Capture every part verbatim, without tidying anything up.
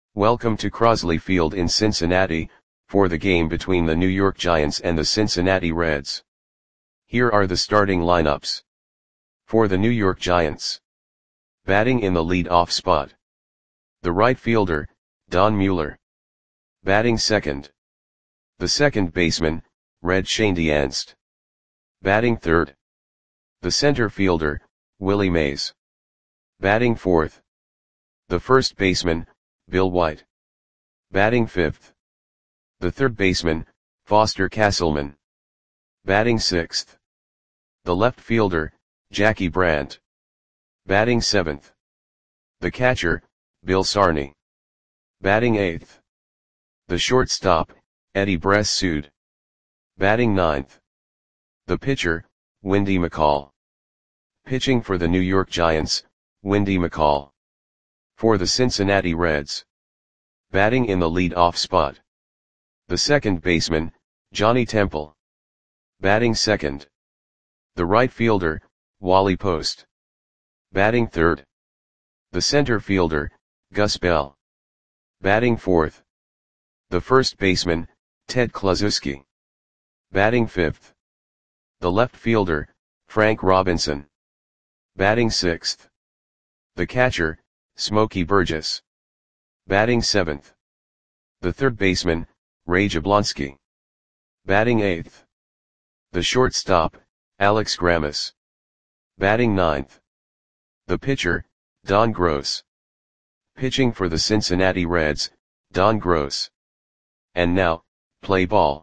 Welcome to Crosley Field in Cincinnati, for the game between the New York Giants and the Cincinnati Reds. Here are the starting lineups. For the New York Giants. Batting in the lead-off spot. The right fielder, Don Mueller. Batting second. The second baseman, Red Schoendienst. Batting third. The center fielder, Willie Mays. Batting fourth. The first baseman, Bill White. Batting fifth. The third baseman, Foster Castleman. Batting sixth. The left fielder, Jackie Brandt. Batting seventh. The catcher, Bill Sarney. Batting eighth. The shortstop, Eddie Bress-Sood. Batting ninth. The pitcher, Wendy McCall. Pitching for the New York Giants, Wendy McCall. For the Cincinnati Reds. Batting in the lead-off spot. The second baseman, Johnny Temple. Batting second. The right fielder, Wally Post. Batting third. The center fielder, Gus Bell. Batting fourth. The first baseman, Ted Kluszewski. Batting fifth. The left fielder, Frank Robinson. Batting sixth. The catcher, Smokey Burgess. Batting seventh. The third baseman, Ray Jablonski. Batting eighth. The shortstop, Alex Grammas. Batting ninth. The pitcher, Don Gross. Pitching for the Cincinnati Reds, Don Gross. And now, play ball.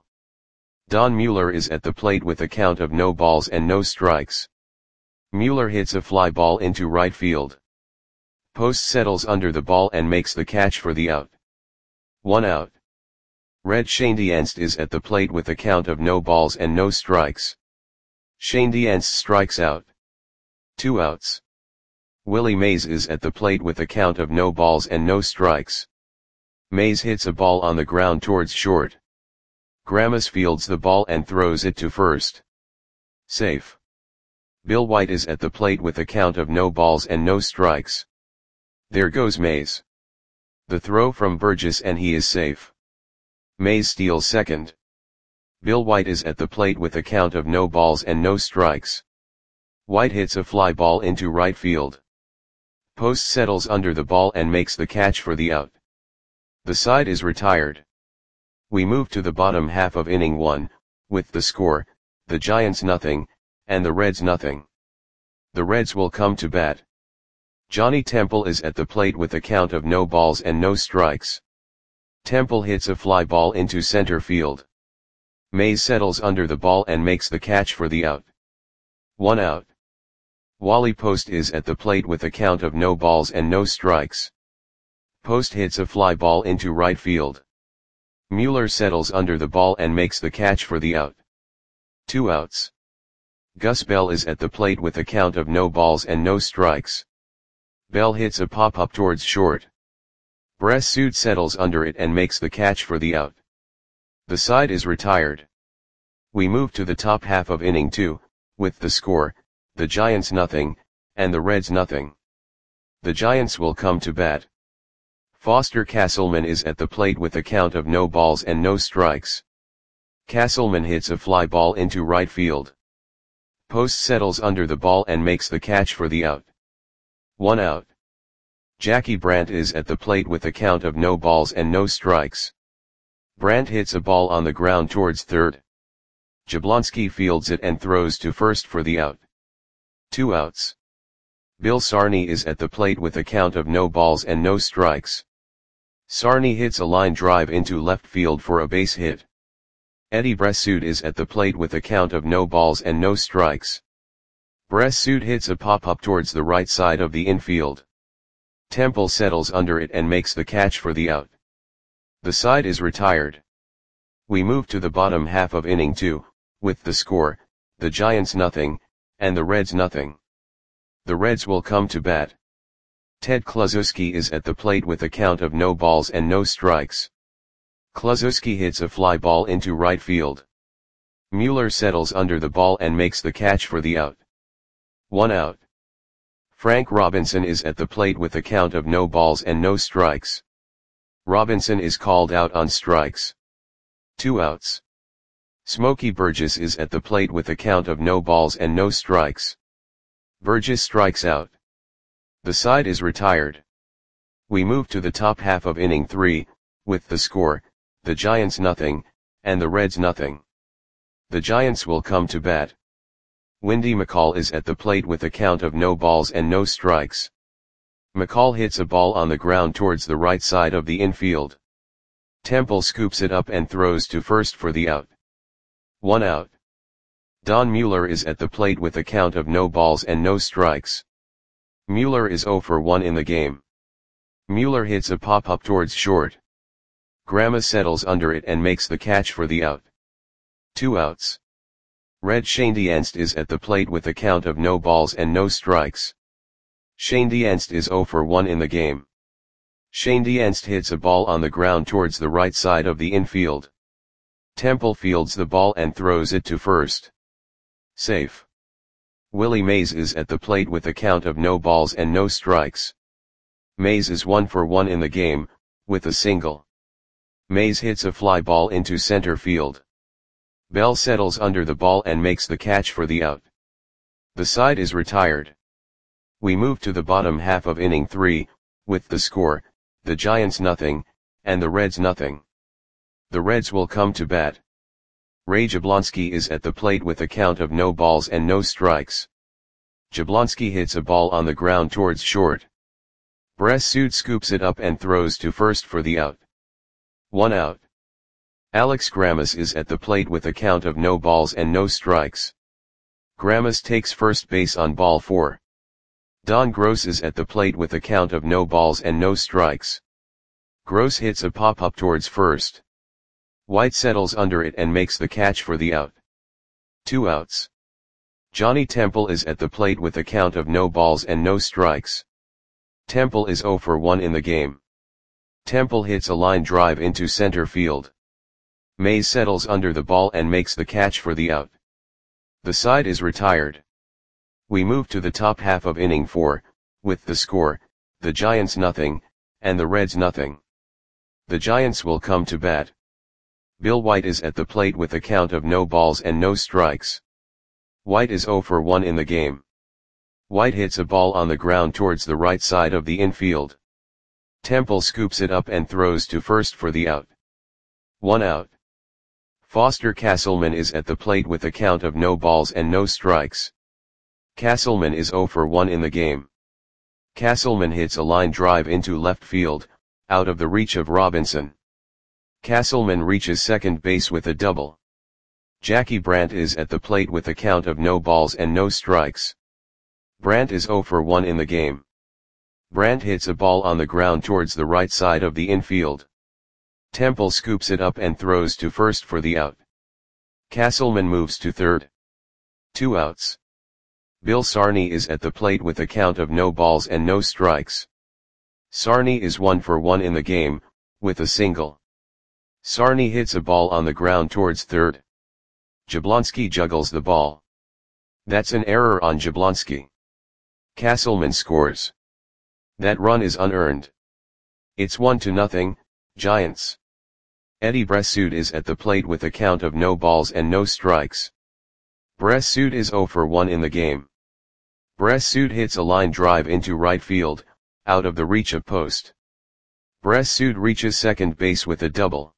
Don Mueller is at the plate with a count of no balls and no strikes. Mueller hits a fly ball into right field. Post settles under the ball and makes the catch for the out. One out. Red Schoendienst is at the plate with a count of no balls and no strikes. Schoendienst strikes out. Two outs. Willie Mays is at the plate with a count of no balls and no strikes. Mays hits a ball on the ground towards short. Grammas fields the ball and throws it to first. Safe. Bill White is at the plate with a count of no balls and no strikes. There goes Mays. The throw from Burgess and he is safe. Mays steals second. Bill White is at the plate with a count of no balls and no strikes. White hits a fly ball into right field. Post settles under the ball and makes the catch for the out. The side is retired. We move to the bottom half of inning one, with the score, the Giants nothing, and the Reds nothing. The Reds will come to bat. Johnny Temple is at the plate with a count of no balls and no strikes. Temple hits a fly ball into center field. Mays settles under the ball and makes the catch for the out. One out. Wally Post is at the plate with a count of no balls and no strikes. Post hits a fly ball into right field. Mueller settles under the ball and makes the catch for the out. Two outs. Gus Bell is at the plate with a count of no balls and no strikes. Bell hits a pop-up towards short. Bress-Sood settles under it and makes the catch for the out. The side is retired. We move to the top half of inning two, with the score, the Giants nothing, and the Reds nothing. The Giants will come to bat. Foster Castleman is at the plate with a count of no balls and no strikes. Castleman hits a fly ball into right field. Post settles under the ball and makes the catch for the out. One out. Jackie Brandt is at the plate with a count of no balls and no strikes. Brandt hits a ball on the ground towards third. Jablonski fields it and throws to first for the out. Two outs. Bill Sarney is at the plate with a count of no balls and no strikes. Sarney hits a line drive into left field for a base hit. Eddie Bress-Sood is at the plate with a count of no balls and no strikes. Bress-Sood hits a pop-up towards the right side of the infield. Temple settles under it and makes the catch for the out. The side is retired. We move to the bottom half of inning two, with the score, the Giants nothing, and the Reds nothing. The Reds will come to bat. Ted Kluszewski is at the plate with a count of no balls and no strikes. Kluszewski hits a fly ball into right field. Mueller settles under the ball and makes the catch for the out. One out. Frank Robinson is at the plate with a count of no balls and no strikes. Robinson is called out on strikes. Two outs. Smokey Burgess is at the plate with a count of no balls and no strikes. Burgess strikes out. The side is retired. We move to the top half of inning three, with the score, the Giants nothing, and the Reds nothing. The Giants will come to bat. Windy McCall is at the plate with a count of no balls and no strikes. McCall hits a ball on the ground towards the right side of the infield. Temple scoops it up and throws to first for the out. One out. Don Mueller is at the plate with a count of no balls and no strikes. Mueller is oh for one in the game. Mueller hits a pop-up towards short. Grama settles under it and makes the catch for the out. Two outs. Red Schoendienst is at the plate with a count of no balls and no strikes. Schoendienst is oh for one in the game. Schoendienst hits a ball on the ground towards the right side of the infield. Temple fields the ball and throws it to first. Safe. Willie Mays is at the plate with a count of no balls and no strikes. Mays is one for one in the game, with a single. Mays hits a fly ball into center field. Bell settles under the ball and makes the catch for the out. The side is retired. We move to the bottom half of inning three, with the score, the Giants nothing, and the Reds nothing. The Reds will come to bat. Ray Jablonski is at the plate with a count of no balls and no strikes. Jablonski hits a ball on the ground towards short. Bressud scoops it up and throws to first for the out. One out. Alex Grammas is at the plate with a count of no balls and no strikes. Grammas takes first base on ball four. Don Gross is at the plate with a count of no balls and no strikes. Gross hits a pop-up towards first. White settles under it and makes the catch for the out. Two outs. Johnny Temple is at the plate with a count of no balls and no strikes. Temple is oh for one in the game. Temple hits a line drive into center field. Mays settles under the ball and makes the catch for the out. The side is retired. We move to the top half of inning four, with the score, the Giants nothing, and the Reds nothing. The Giants will come to bat. Bill White is at the plate with a count of no balls and no strikes. White is oh for one in the game. White hits a ball on the ground towards the right side of the infield. Temple scoops it up and throws to first for the out. One out. Foster Castleman is at the plate with a count of no balls and no strikes. Castleman is oh for one in the game. Castleman hits a line drive into left field, out of the reach of Robinson. Castleman reaches second base with a double. Jackie Brandt is at the plate with a count of no balls and no strikes. Brandt is oh for one in the game. Brandt hits a ball on the ground towards the right side of the infield. Temple scoops it up and throws to first for the out. Castleman moves to third. Two outs. Bill Sarney is at the plate with a count of no balls and no strikes. Sarney is one for one in the game, with a single. Sarney hits a ball on the ground towards third. Jablonski juggles the ball. That's an error on Jablonski. Castleman scores. That run is unearned. It's one to nothing, Giants. Eddie Bressud is at the plate with a count of no balls and no strikes. Bressud is oh for one in the game. Bressud hits a line drive into right field, out of the reach of post. Bressud reaches second base with a double.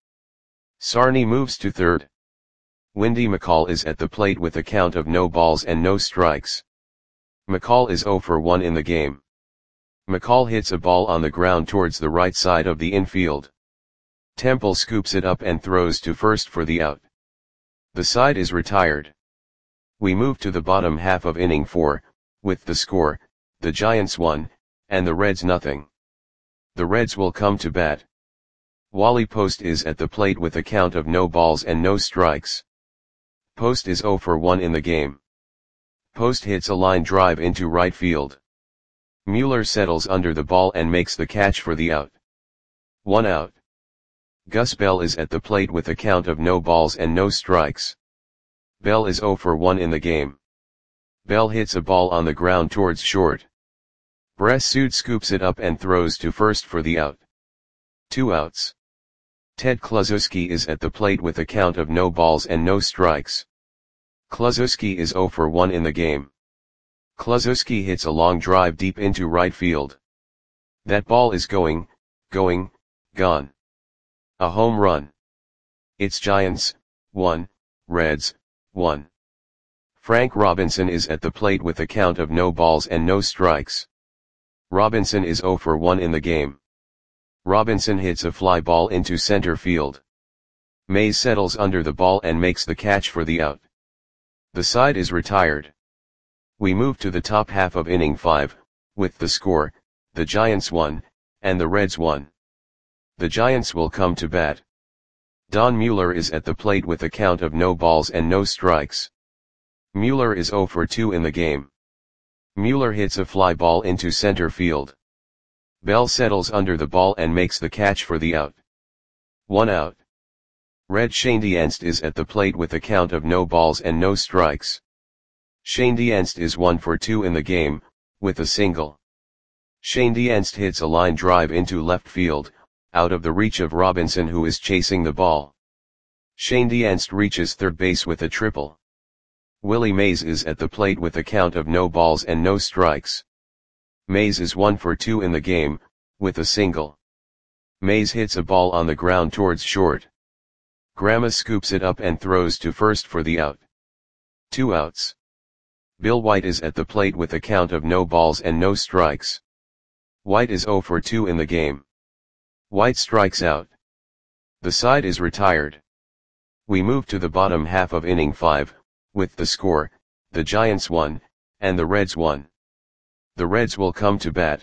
Sarney moves to third. Windy McCall is at the plate with a count of no balls and no strikes. McCall is oh for one in the game. McCall hits a ball on the ground towards the right side of the infield. Temple scoops it up and throws to first for the out. The side is retired. We move to the bottom half of inning four, with the score, the Giants one, and the Reds nothing. The Reds will come to bat. Wally Post is at the plate with a count of no balls and no strikes. Post is oh for one in the game. Post hits a line drive into right field. Mueller settles under the ball and makes the catch for the out. One out. Gus Bell is at the plate with a count of no balls and no strikes. Bell is oh for one in the game. Bell hits a ball on the ground towards short. Bressud scoops it up and throws to first for the out. Two outs. Ted Kluszewski is at the plate with a count of no balls and no strikes. Kluszewski is oh for one in the game. Kluszewski hits a long drive deep into right field. That ball is going, going, gone. A home run. It's Giants, one, Reds, one. Frank Robinson is at the plate with a count of no balls and no strikes. Robinson is oh for one in the game. Robinson hits a fly ball into center field. Mays settles under the ball and makes the catch for the out. The side is retired. We move to the top half of inning five, with the score, the Giants won, and the Reds won. The Giants will come to bat. Don Mueller is at the plate with a count of no balls and no strikes. Mueller is oh for two in the game. Mueller hits a fly ball into center field. Bell settles under the ball and makes the catch for the out. One out. Red Schoendienst is at the plate with a count of no balls and no strikes. Schoendienst is one for two in the game, with a single. Schoendienst hits a line drive into left field, out of the reach of Robinson who is chasing the ball. Schoendienst reaches third base with a triple. Willie Mays is at the plate with a count of no balls and no strikes. Mays is one for two in the game, with a single. Mays hits a ball on the ground towards short. Grandma scoops it up and throws to first for the out. Two outs. Bill White is at the plate with a count of no balls and no strikes. White is oh for two in the game. White strikes out. The side is retired. We move to the bottom half of inning five, with the score, the Giants won, and the Reds won. The Reds will come to bat.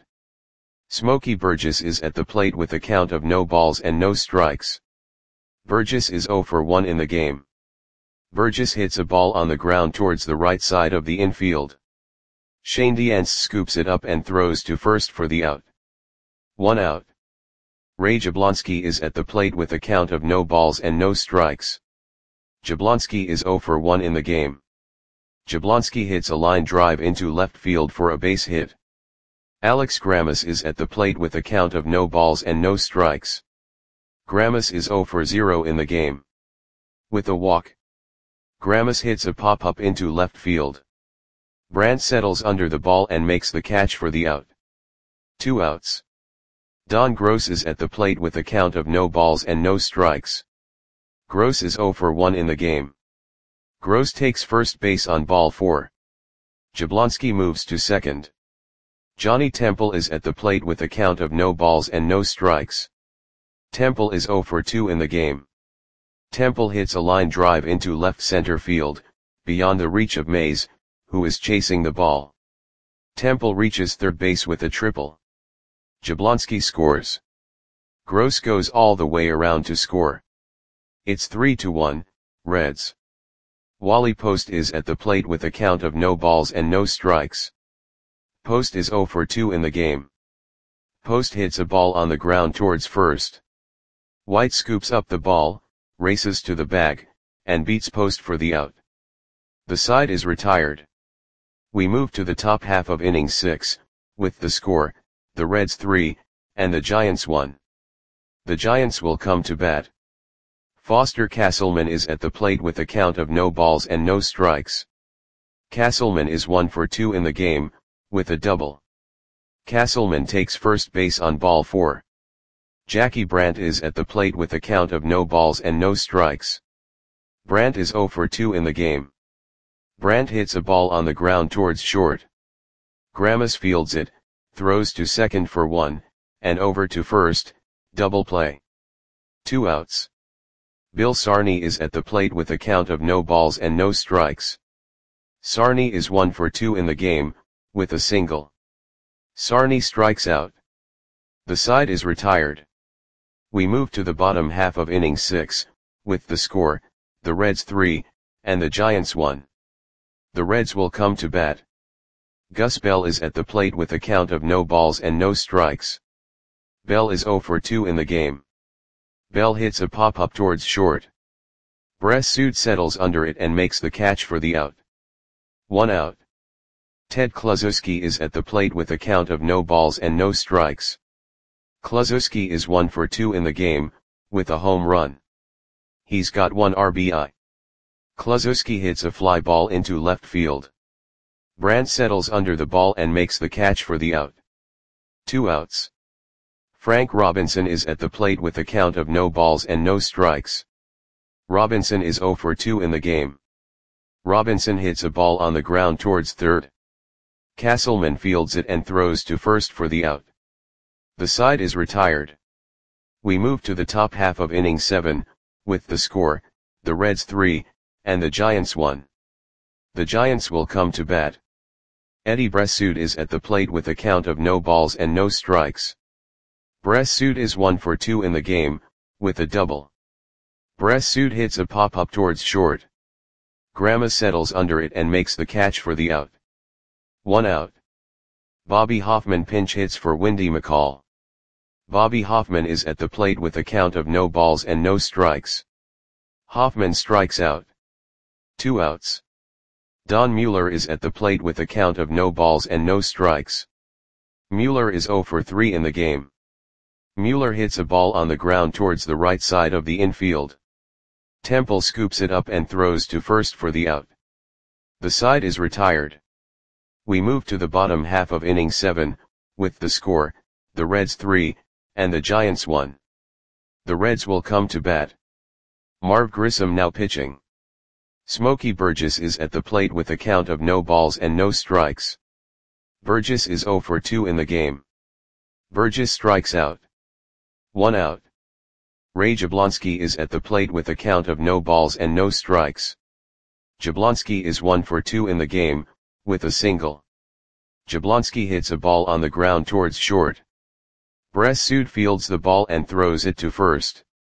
Smokey Burgess is at the plate with a count of no balls and no strikes. Burgess is oh for one in the game. Burgess hits a ball on the ground towards the right side of the infield. Schoendienst scoops it up and throws to first for the out. One out. Ray Jablonski is at the plate with a count of no balls and no strikes. Jablonski is oh for one in the game. Jablonski hits a line drive into left field for a base hit. Alex Grammas is at the plate with a count of no balls and no strikes. Grammas is oh for zero in the game. With a walk. Grammas hits a pop-up into left field. Brandt settles under the ball and makes the catch for the out. Two outs. Don Gross is at the plate with a count of no balls and no strikes. Gross is oh for one in the game. Gross takes first base on ball four. Jablonski moves to second. Johnny Temple is at the plate with a count of no balls and no strikes. Temple is oh for two in the game. Temple hits a line drive into left center field, beyond the reach of Mays, who is chasing the ball. Temple reaches third base with a triple. Jablonski scores. Gross goes all the way around to score. It's three to one, Reds. Wally Post is at the plate with a count of no balls and no strikes. Post is oh for two in the game. Post hits a ball on the ground towards first. White scoops up the ball, races to the bag, and beats Post for the out. The side is retired. We move to the top half of inning six, with the score, the Reds three, and the Giants one. The Giants will come to bat. Foster Castleman is at the plate with a count of no balls and no strikes. Castleman is one for two in the game, with a double. Castleman takes first base on ball four. Jackie Brandt is at the plate with a count of no balls and no strikes. Brandt is oh for two in the game. Brandt hits a ball on the ground towards short. Grammas fields it, throws to second for one, and over to first, double play. Two outs. Bill Sarney is at the plate with a count of no balls and no strikes. Sarney is one for two in the game, with a single. Sarney strikes out. The side is retired. We move to the bottom half of inning six, with the score, the Reds three, and the Giants one. The Reds will come to bat. Gus Bell is at the plate with a count of no balls and no strikes. Bell is oh for two in the game. Bell hits a pop-up towards short. Bressud settles under it and makes the catch for the out. One out. Ted Kluszewski is at the plate with a count of no balls and no strikes. Kluszewski is one for two in the game, with a home run. He's got one R B I. Kluszewski hits a fly ball into left field. Brandt settles under the ball and makes the catch for the out. Two outs. Frank Robinson is at the plate with a count of no balls and no strikes. Robinson is zero for two in the game. Robinson hits a ball on the ground towards third. Castleman fields it and throws to first for the out. The side is retired. We move to the top half of inning seven, with the score, the Reds three, and the Giants one. The Giants will come to bat. Eddie Bressoud is at the plate with a count of no balls and no strikes. Bressoud is one for two in the game, with a double. Bressoud hits a pop-up towards short. Grama settles under it and makes the catch for the out. One out. Bobby Hoffman pinch hits for Windy McCall. Bobby Hoffman is at the plate with a count of no balls and no strikes. Hoffman strikes out. Two outs. Don Mueller is at the plate with a count of no balls and no strikes. Mueller is zero for three in the game. Mueller hits a ball on the ground towards the right side of the infield. Temple scoops it up and throws to first for the out. The side is retired. We move to the bottom half of inning seven, with the score, the Reds three, and the Giants one. The Reds will come to bat. Marv Grissom now pitching. Smokey Burgess is at the plate with a count of no balls and no strikes. Burgess is zero for two in the game. Burgess strikes out. One out. Ray Jablonski is at the plate with a count of no balls and no strikes. Jablonski is one for two in the game, with a single. Jablonski hits a ball on the ground towards short. Bressoud fields the ball and throws it to first.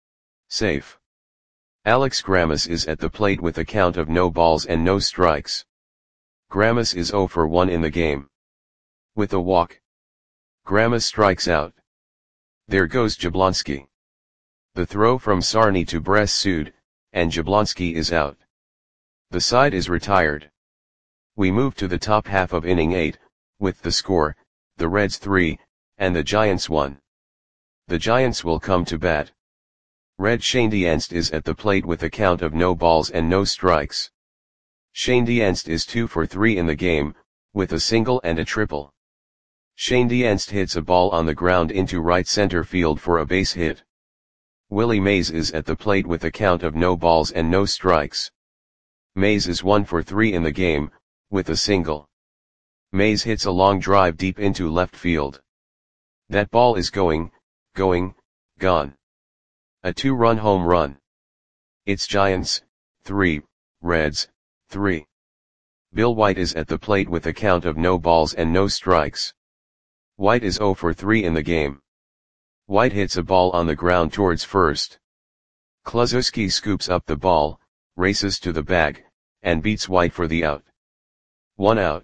Safe. Alex Grammas is at the plate with a count of no balls and no strikes. Grammas is zero for one in the game. With a walk. Grammas strikes out. There goes Jablonski. The throw from Sarney to Bressoud, and Jablonski is out. The side is retired. We move to the top half of inning eight, with the score, the Reds three, and the Giants one. The Giants will come to bat. Red Schoendienst is at the plate with a count of no balls and no strikes. Schoendienst is two for three in the game, with a single and a triple. Schoendienst hits a ball on the ground into right center field for a base hit. Willie Mays is at the plate with a count of no balls and no strikes. Mays is one for three in the game, with a single. Mays hits a long drive deep into left field. That ball is going, going, gone. A two-run home run. It's Giants, three, Reds, three. Bill White is at the plate with a count of no balls and no strikes. White is zero for three in the game. White hits a ball on the ground towards first. Kluszewski scoops up the ball, races to the bag, and beats White for the out. One out.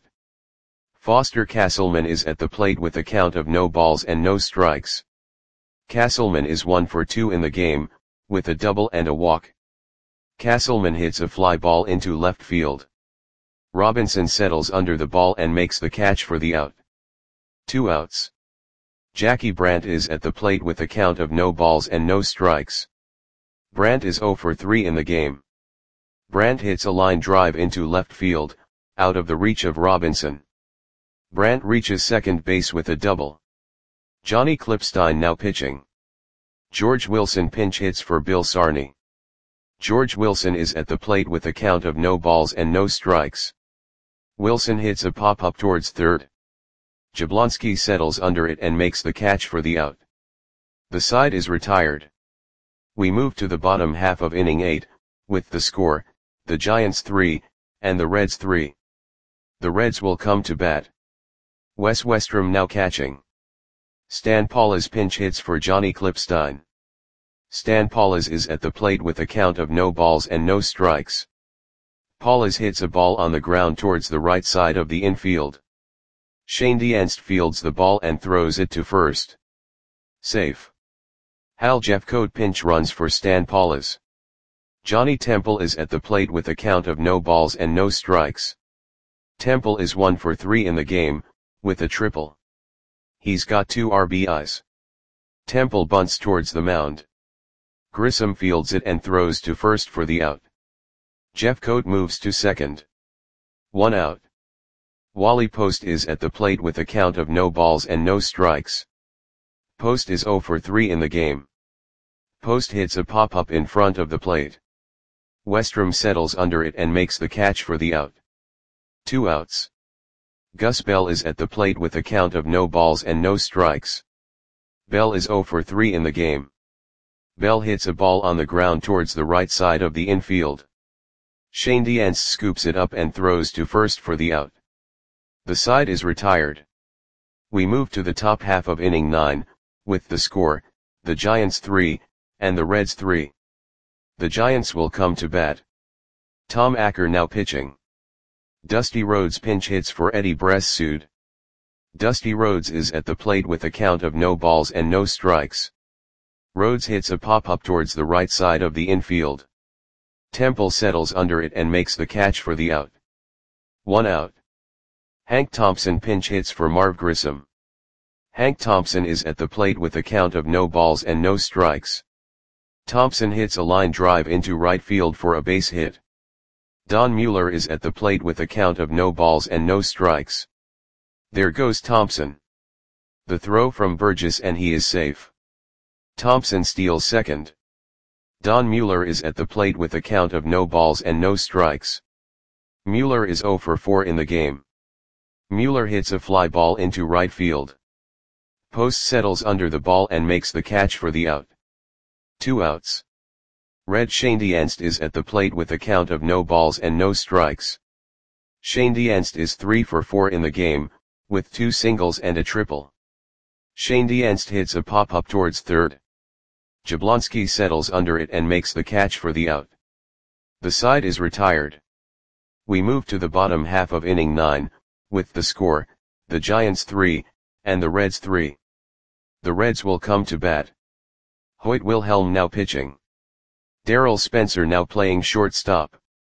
Foster Castleman is at the plate with a count of no balls and no strikes. Castleman is one for two in the game, with a double and a walk. Castleman hits a fly ball into left field. Robinson settles under the ball and makes the catch for the out. Two outs. Jackie Brandt is at the plate with a count of no balls and no strikes. Brandt is zero for three in the game. Brandt hits a line drive into left field, out of the reach of Robinson. Brandt reaches second base with a double. Johnny Klipstein now pitching. George Wilson pinch hits for Bill Sarney. George Wilson is at the plate with a count of no balls and no strikes. Wilson hits a pop-up towards third. Jablonski settles under it and makes the catch for the out. The side is retired. We move to the bottom half of inning eight, with the score, the Giants three, and the Reds three. The Reds will come to bat. Wes Westrom now catching. Stan Paules pinch hits for Johnny Klipstein. Stan Paules is at the plate with a count of no balls and no strikes. Paules hits a ball on the ground towards the right side of the infield. Schoendienst fields the ball and throws it to first. Safe. Hal Jeffcoat pinch runs for Stan Paules. Johnny Temple is at the plate with a count of no balls and no strikes. Temple is one for three in the game, with a triple. He's got two R B Is. Temple bunts towards the mound. Grissom fields it and throws to first for the out. Jeffcoat moves to second. One out. Wally Post is at the plate with a count of no balls and no strikes. Post is oh for three in the game. Post hits a pop-up in front of the plate. Westrom settles under it and makes the catch for the out. Two outs. Gus Bell is at the plate with a count of no balls and no strikes. Bell is oh for three in the game. Bell hits a ball on the ground towards the right side of the infield. Shane Diance scoops it up and throws to first for the out. The side is retired. We move to the top half of inning nine, with the score, the Giants three, and the Reds three. The Giants will come to bat. Tom Acker now pitching. Dusty Rhodes pinch hits for Eddie Bressoud. Dusty Rhodes is at the plate with a count of no balls and no strikes. Rhodes hits a pop-up towards the right side of the infield. Temple settles under it and makes the catch for the out. One out. Hank Thompson pinch hits for Marv Grissom. Hank Thompson is at the plate with a count of no balls and no strikes. Thompson hits a line drive into right field for a base hit. Don Mueller is at the plate with a count of no balls and no strikes. There goes Thompson. The throw from Burgess and he is safe. Thompson steals second. Don Mueller is at the plate with a count of no balls and no strikes. Mueller is oh for four in the game. Mueller hits a fly ball into right field. Post settles under the ball and makes the catch for the out. Two outs. Red Shane Diance is at the plate with a count of no balls and no strikes. Shane Diance is three for four in the game, with two singles and a triple. Shane Diance hits a pop-up towards third. Jablonski settles under it and makes the catch for the out. The side is retired. We move to the bottom half of inning nine, with the score, the Giants three, and the Reds three. The Reds will come to bat. Hoyt Wilhelm now pitching. Darrell Spencer now playing shortstop.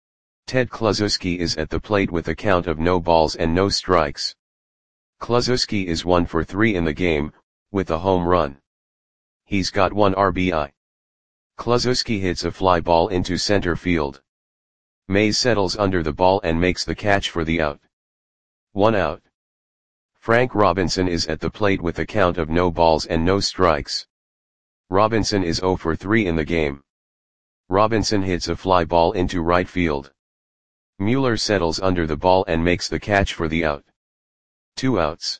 Ted Kluszewski is at the plate with a count of no balls and no strikes. Kluszewski is one for three in the game, with a home run. He's got one R B I. Kluszewski hits a fly ball into center field. Mays settles under the ball and makes the catch for the out. One out. Frank Robinson is at the plate with a count of no balls and no strikes. Robinson is oh for three in the game. Robinson hits a fly ball into right field. Mueller settles under the ball and makes the catch for the out. Two outs.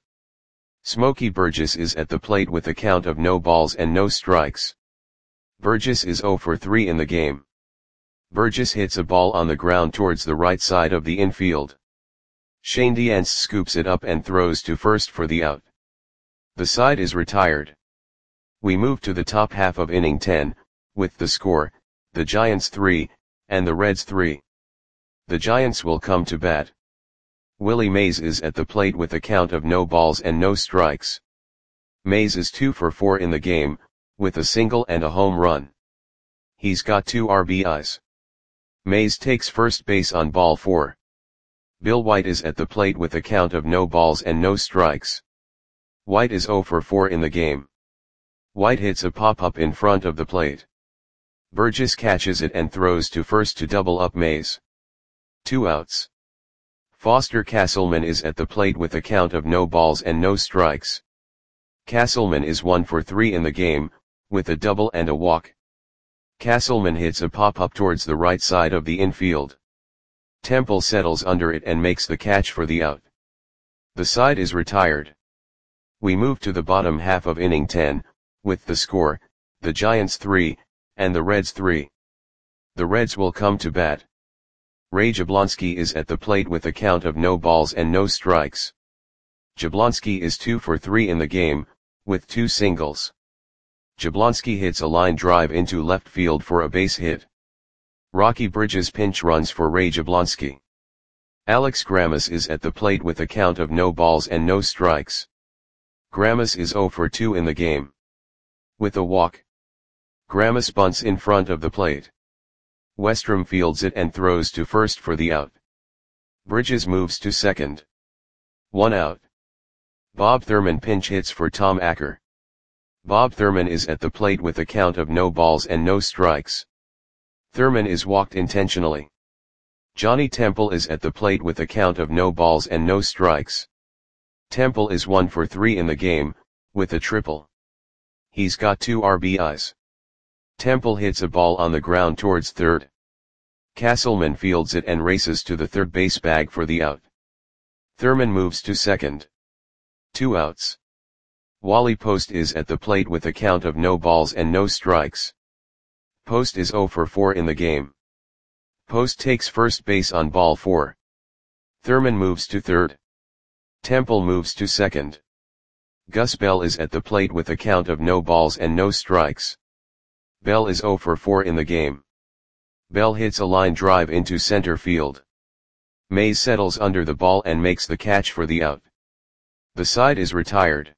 Smokey Burgess is at the plate with a count of no balls and no strikes. Burgess is oh for three in the game. Burgess hits a ball on the ground towards the right side of the infield. Shane Diance scoops it up and throws to first for the out. The side is retired. We move to the top half of inning ten, with the score, the Giants three, and the Reds three. The Giants will come to bat. Willie Mays is at the plate with a count of no balls and no strikes. Mays is two for four in the game, with a single and a home run. He's got two R B Is. Mays takes first base on ball four. Bill White is at the plate with a count of no balls and no strikes. White is oh for four in the game. White hits a pop-up in front of the plate. Burgess catches it and throws to first to double up Mays. Two outs. Foster Castleman is at the plate with a count of no balls and no strikes. Castleman is one for three in the game, with a double and a walk. Castleman hits a pop-up towards the right side of the infield. Temple settles under it and makes the catch for the out. The side is retired. We move to the bottom half of inning ten, with the score, the Giants three, and the Reds three. The Reds will come to bat. Ray Jablonski is at the plate with a count of no balls and no strikes. Jablonski is two for three in the game, with two singles. Jablonski hits a line drive into left field for a base hit. Rocky Bridges pinch runs for Ray Jablonski. Alex Grammas is at the plate with a count of no balls and no strikes. Grammas is oh for two in the game. With a walk. Grammas bunts in front of the plate. Westrom fields it and throws to first for the out. Bridges moves to second. One out. Bob Thurman pinch hits for Tom Acker. Bob Thurman is at the plate with a count of no balls and no strikes. Thurman is walked intentionally. Johnny Temple is at the plate with a count of no balls and no strikes. Temple is one for three in the game, with a triple. He's got two R B Is. Temple hits a ball on the ground towards third. Castleman fields it and races to the third base bag for the out. Thurman moves to second. Two outs. Wally Post is at the plate with a count of no balls and no strikes. Post is zero for four in the game. Post takes first base on ball four. Thurman moves to third. Temple moves to second. Gus Bell is at the plate with a count of no balls and no strikes. Bell is zero for four in the game. Bell hits a line drive into center field. Mays settles under the ball and makes the catch for the out. The side is retired.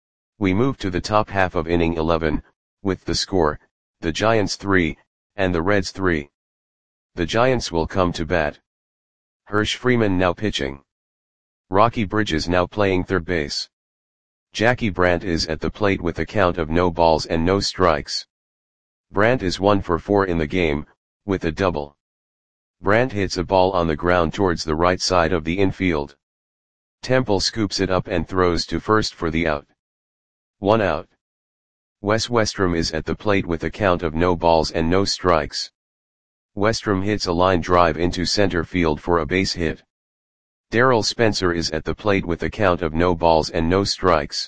We move to the top half of inning eleven, with the score, the Giants three, and the Reds three. The Giants will come to bat. Hirsch Freeman now pitching. Rocky Bridges now playing third base. Jackie Brandt is at the plate with a count of no balls and no strikes. Brandt is one for four in the game, with a double. Brandt hits a ball on the ground towards the right side of the infield. Temple scoops it up and throws to first for the out. One out. Wes Westrom is at the plate with a count of no balls and no strikes. Westrom hits a line drive into center field for a base hit. Darrell Spencer is at the plate with a count of no balls and no strikes.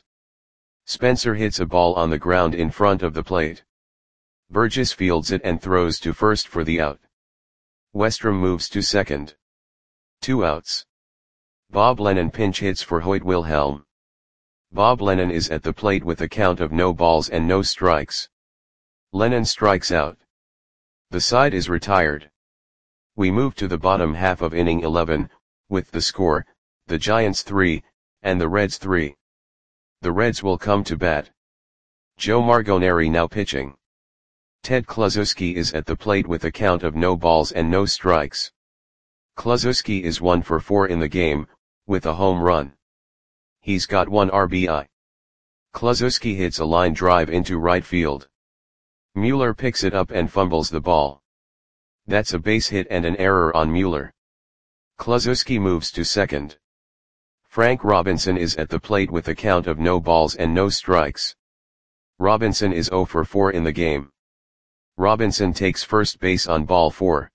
Spencer hits a ball on the ground in front of the plate. Burgess fields it and throws to first for the out. Westrom moves to second. Two outs. Bob Lennon pinch hits for Hoyt Wilhelm. Bob Lennon is at the plate with a count of no balls and no strikes. Lennon strikes out. The side is retired. We move to the bottom half of inning eleven, with the score, the Giants three, and the Reds three. The Reds will come to bat. Joe Margoneri now pitching. Ted Kluszewski is at the plate with a count of no balls and no strikes. Kluszewski is one for four in the game, with a home run. He's got one R B I. Kluszewski hits a line drive into right field. Mueller picks it up and fumbles the ball. That's a base hit and an error on Mueller. Kluszewski moves to second. Frank Robinson is at the plate with a count of no balls and no strikes. Robinson is zero for four in the game. Robinson takes first base on ball four.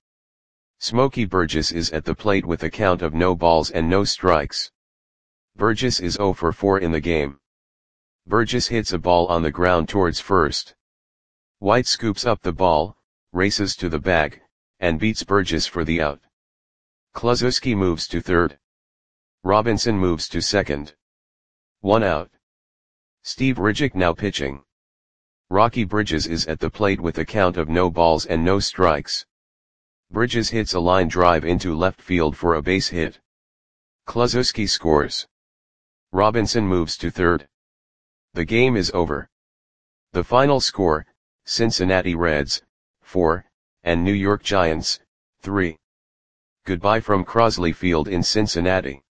Smokey Burgess is at the plate with a count of no balls and no strikes. Burgess is zero for four in the game. Burgess hits a ball on the ground towards first. White scoops up the ball, races to the bag, and beats Burgess for the out. Kluszewski moves to third. Robinson moves to second. One out. Steve Ridgick now pitching. Rocky Bridges is at the plate with a count of no balls and no strikes. Bridges hits a line drive into left field for a base hit. Kluszewski scores. Robinson moves to third. The game is over. The final score, Cincinnati Reds, four, and New York Giants, three. Goodbye from Crosley Field in Cincinnati.